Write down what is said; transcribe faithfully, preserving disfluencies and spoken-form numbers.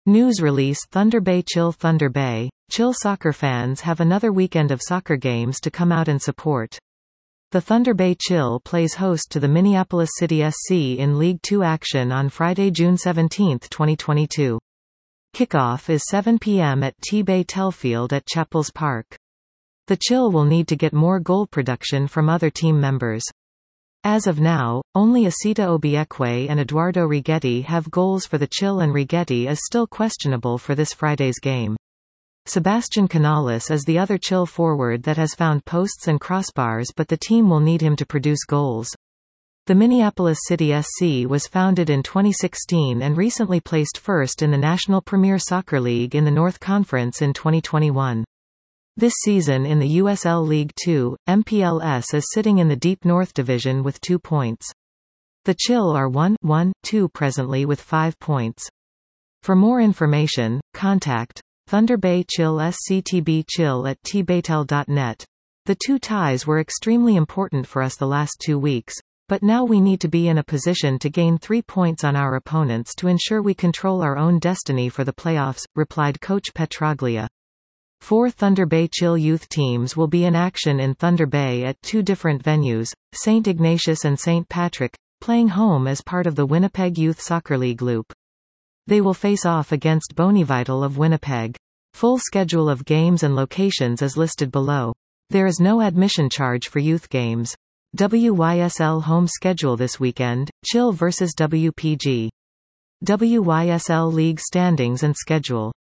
News release Thunder Bay Chill Thunder Bay, Chill soccer fans have another weekend of soccer games to come out and support. The Thunder Bay Chill plays host to the Minneapolis City S C in League Two action on Friday, June seventeenth, twenty twenty-two. Kickoff is seven p m at T-Bay Telfield at Chapels Park. The Chill will need to get more goal production from other team members. As of now, only Asita Obiekwe and Eduardo Righetti have goals for the Chill, and Righetti is still questionable for this Friday's game. Sebastian Canales is the other Chill forward that has found posts and crossbars, but the team will need him to produce goals. The Minneapolis City S C was founded in twenty sixteen and recently placed first in the National Premier Soccer League in the North Conference in twenty twenty-one. This season in the U S L League Two, M P L S is sitting in the Deep North Division with two points. The Chill are one, one, two presently with five points. For more information, contact Thunder Bay Chill S C T B Chill at t baytel dot net. The two ties were extremely important for us the last two weeks, but now we need to be in a position to gain three points on our opponents to ensure we control our own destiny for the playoffs, replied Coach Petraglia. Four Thunder Bay Chill youth teams will be in action in Thunder Bay at two different venues, Saint Ignatius and Saint Patrick, playing home as part of the Winnipeg Youth Soccer League loop. They will face off against Bonnevital of Winnipeg. Full schedule of games and locations is listed below. There is no admission charge for youth games. W Y S L home schedule this weekend, Chill versus W P G. W Y S L League standings and schedule.